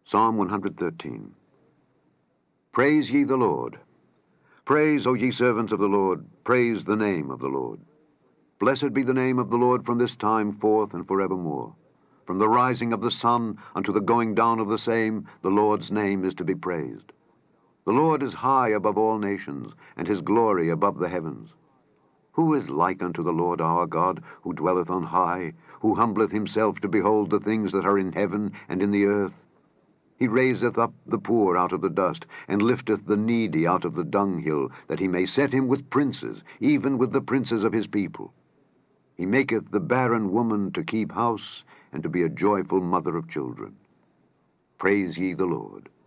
Psalm 113. Praise ye the Lord. Praise, O ye servants of the Lord, praise the name of the Lord. Blessed be the name of the Lord from this time forth and forevermore. From the rising of the sun unto the going down of the same, the Lord's name is to be praised. The Lord is high above all nations, and his glory above the heavens. Who is like unto the Lord our God, who dwelleth on high, who humbleth himself to behold the things that are in heaven and in the earth? He raiseth up the poor out of the dust, and lifteth the needy out of the dunghill, that he may set him with princes, even with the princes of his people. He maketh the barren woman to keep house, and to be a joyful mother of children. Praise ye the Lord.